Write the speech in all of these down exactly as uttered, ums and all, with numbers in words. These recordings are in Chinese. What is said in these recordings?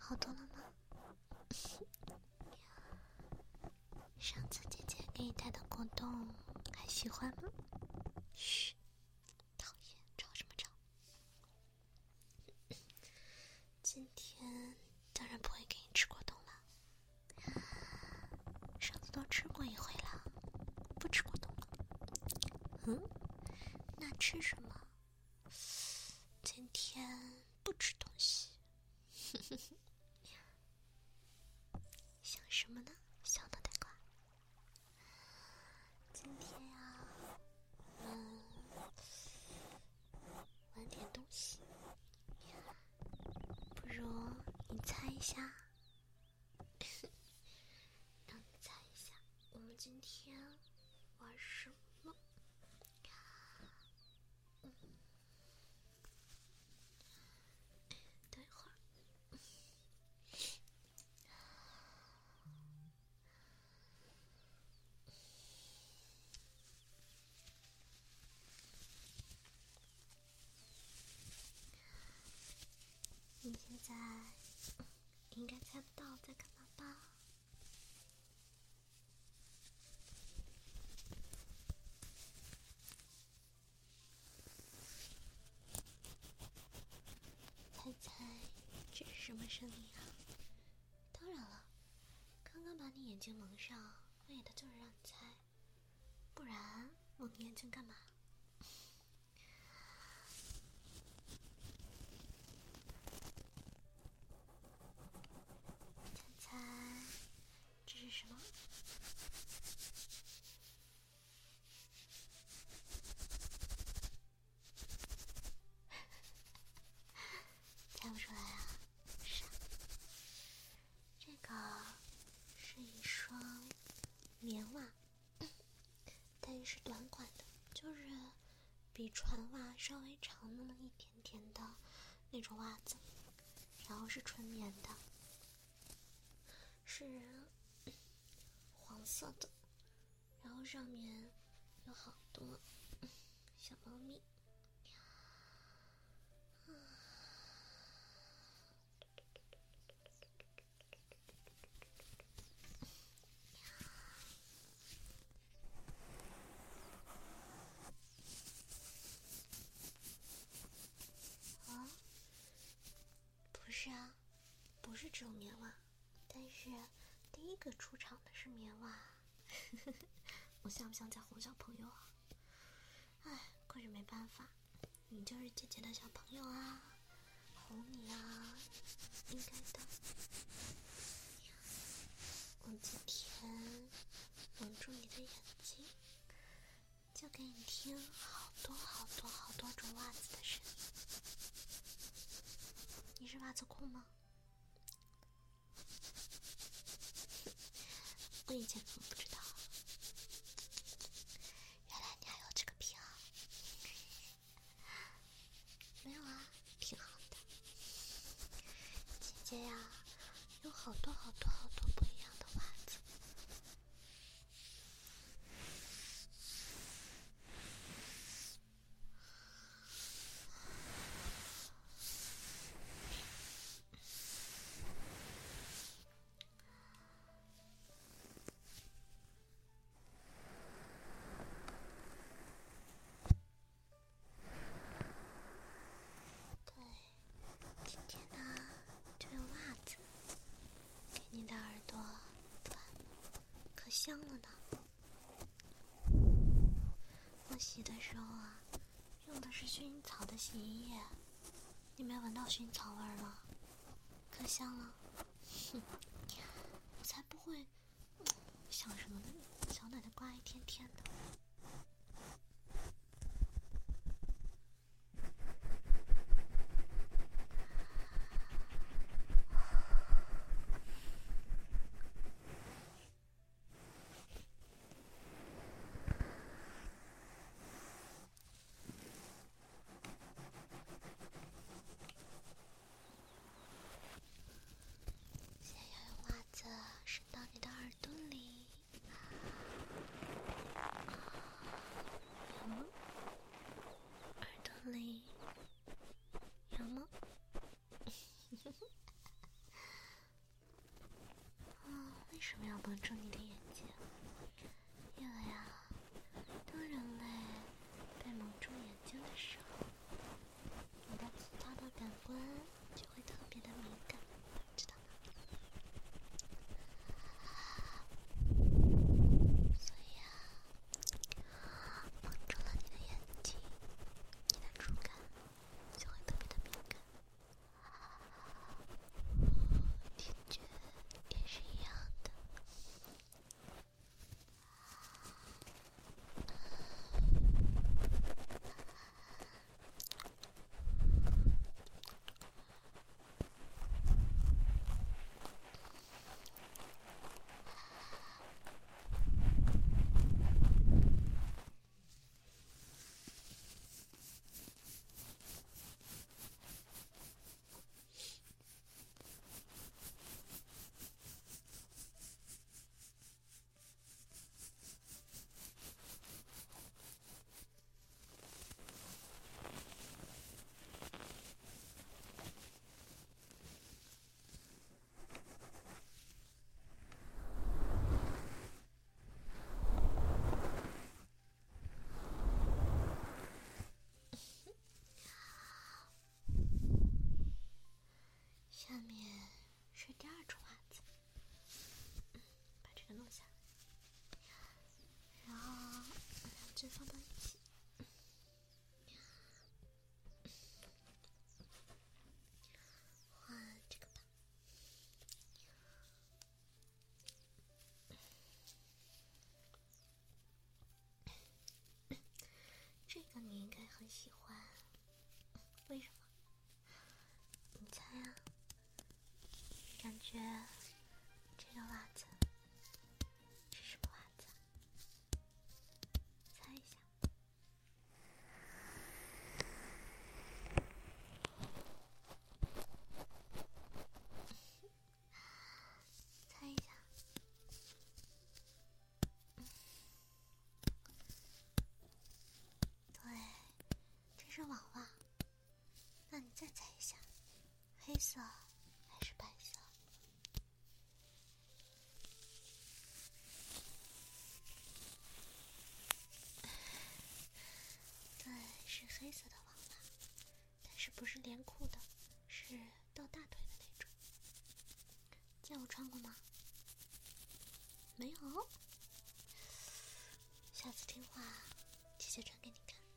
好多了吗？上次姐姐给你戴的果冻还喜欢吗？嘘，讨厌，吵什么吵？今天当然不会给你吃果冻了，上次都吃过一回了，不吃果冻了。嗯，那吃什么？今天不吃东西。想什么呢，小脑袋瓜？今天呀，嗯，玩点东西。不如你猜一下，让你猜一下，我们今天玩什么？嗯，等一会儿。你现在应该猜不到在干嘛吧？猜猜这是什么声音啊？当然了，刚刚把你眼睛蒙上，为的就是让你猜，不然蒙你眼睛干嘛？猜猜这是什么？猜不出来啊？傻。这个是一双棉袜，但是短款的，就是比船袜稍微长那么一点点的那种袜子，然后是纯棉的，是黄色的，然后上面有好多小猫咪。啊，不是啊，不是只有棉袜，但是第一个出场的是棉袜。我像不像在哄小朋友啊？哎，可是没办法，你就是姐姐的小朋友啊，哄你啊，应该的。我今天蒙住你的眼睛，就给你听好多好多好多种袜子的声音。你是袜子控吗？我以前怎么不知道？原来你还有这个癖好。没有啊，挺好的。姐姐呀，有好多好多好多不一样的袜子。对，今天呢，就用袜子给你的耳朵暖，可香了呢。我洗的时候啊，用的是薰衣草的洗衣液，你没闻到薰衣草味儿吗？可香了。哼，我才不会、嗯、想什么呢，小奶奶瓜一天天的。现在要用袜子伸到你的耳朵里， 为什么要蒙住你的眼睛？因为啊，当人类被蒙住眼睛的时候，你的其他的感官就会特别的敏感，知道吗？所以啊，蒙住了你的眼睛，你的触感就会特别的敏感，听觉也是一样的。下面是第二种袜子，嗯，把这个弄下来，然后两只放到一起，换这个吧。这个你应该很喜欢，为什么？你猜啊？感觉这个袜子是什么袜子？猜一下。猜一下。对，这是网袜。那你再猜一下，黑色还是白色？对，是黑色的网袜，但是不是连裤的，是到大腿的那种。见我穿过吗？没有。下次听话，姐姐穿给你看。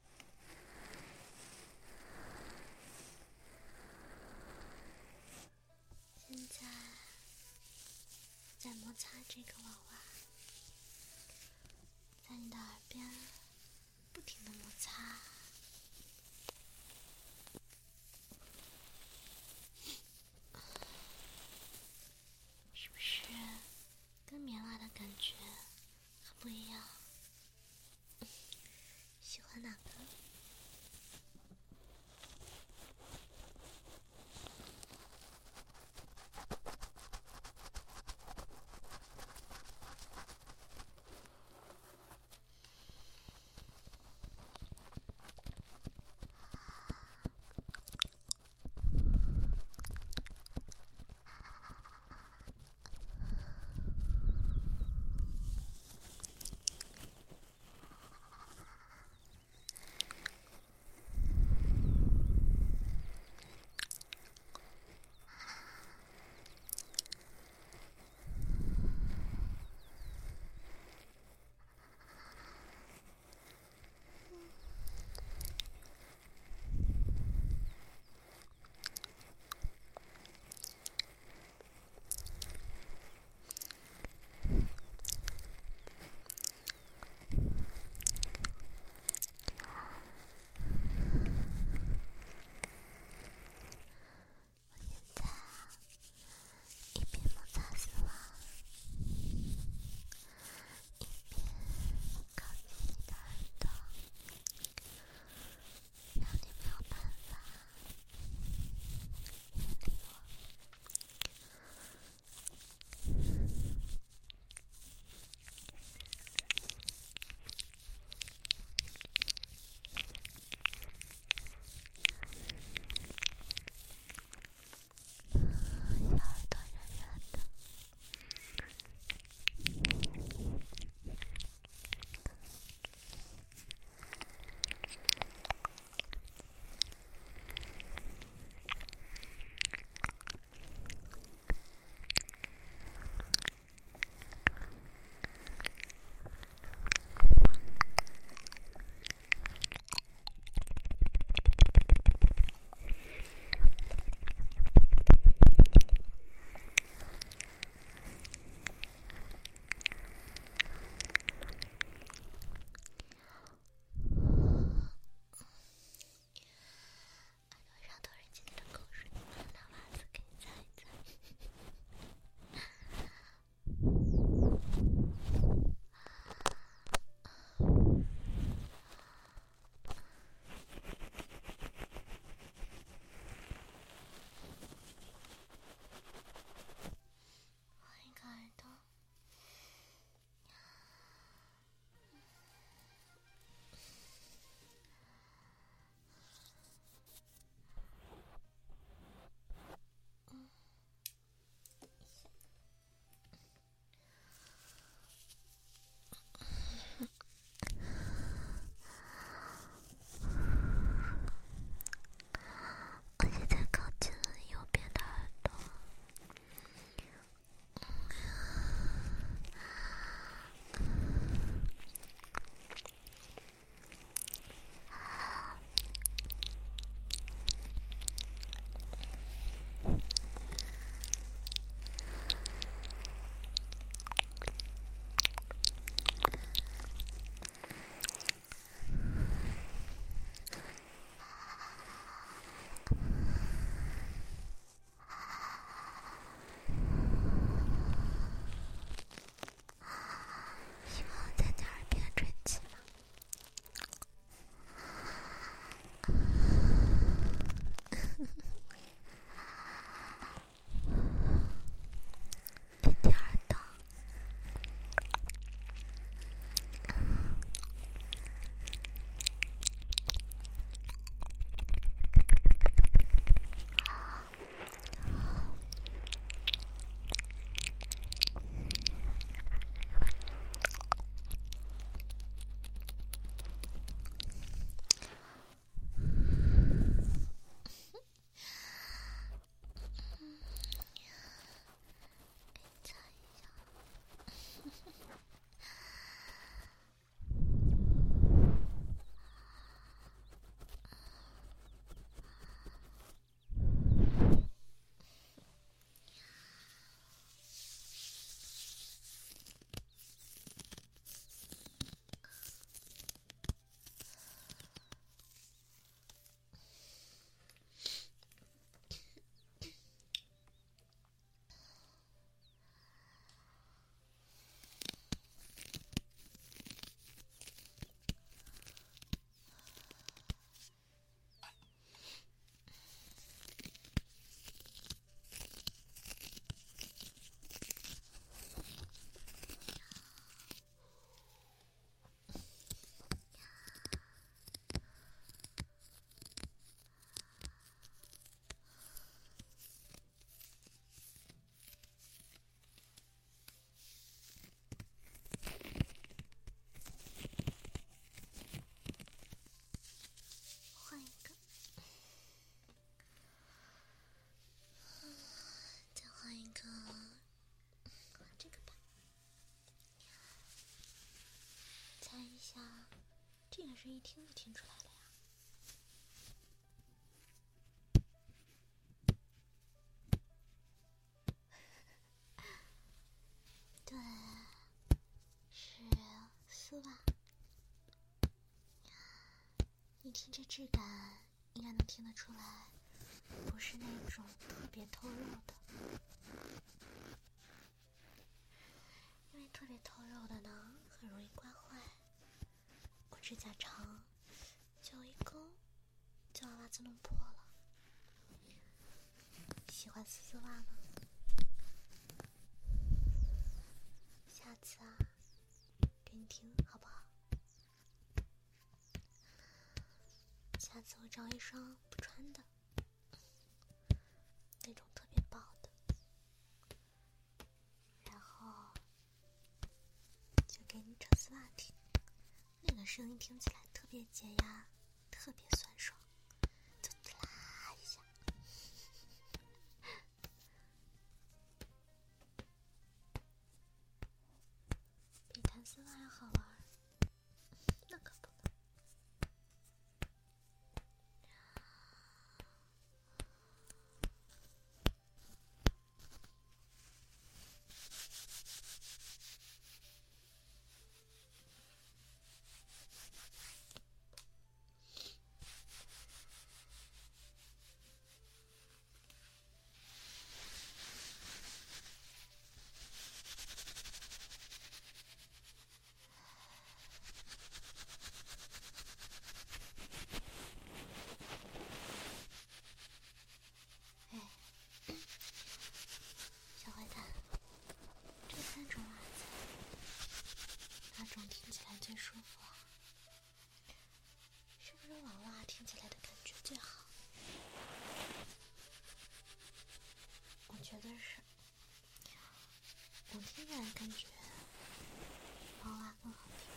现在在摩擦这个网袜，在你的耳边不停的摩擦。是不是跟棉袜的感觉很不一样？喜欢哪个？ 下，这个声音听就听出来了呀。对，是丝袜。你听这质感，应该能听得出来，不是那种特别透肉的。因为特别透肉的呢，很容易刮坏。我指甲长，就一勾，就把袜子弄破了。喜欢丝丝袜吗？下次啊，给你听好不好？下次我找一双不穿的，那种特别薄的，然后就给你扯丝袜听，那个声音听起来特别解压，特别酸爽，就滋啦一下。比弹丝袜要好玩，那可不能。小坏蛋，这三种袜子，哪种听起来最舒服啊？是不是网袜听起来的感觉最好？我觉得是，我听起来感觉网袜更好听。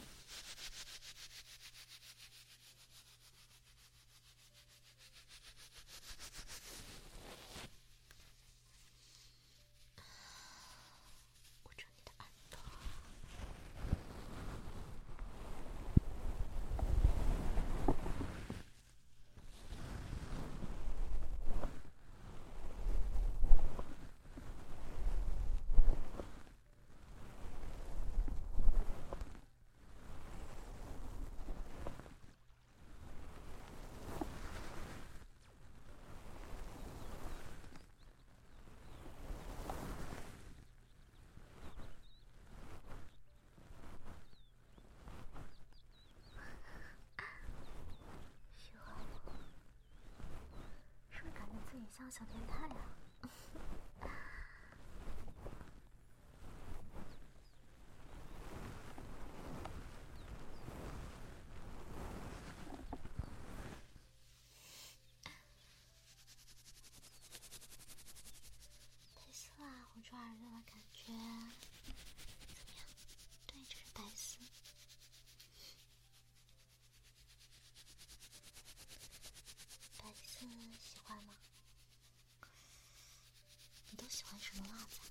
捂着你的耳朵。喜欢我，是不是感觉自己像小变态啊？白丝袜捂住耳朵的感觉怎么样？对，这是白丝。白丝喜欢吗？你都喜欢什么袜子啊？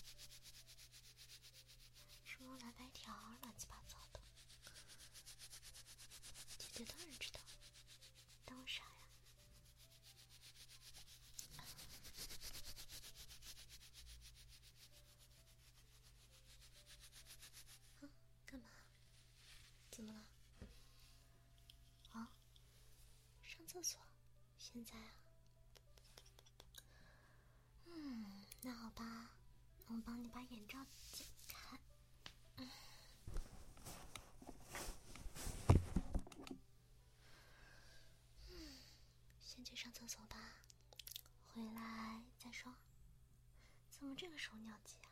是不是蓝白条乱七八糟的？姐姐当然知道，当我傻呀？嗯，干嘛？怎么了？啊？上厕所？现在啊？嗯，那好吧，那我帮你把眼罩解开。嗯，先去上厕所吧，回来再说。怎么这个时候尿急啊？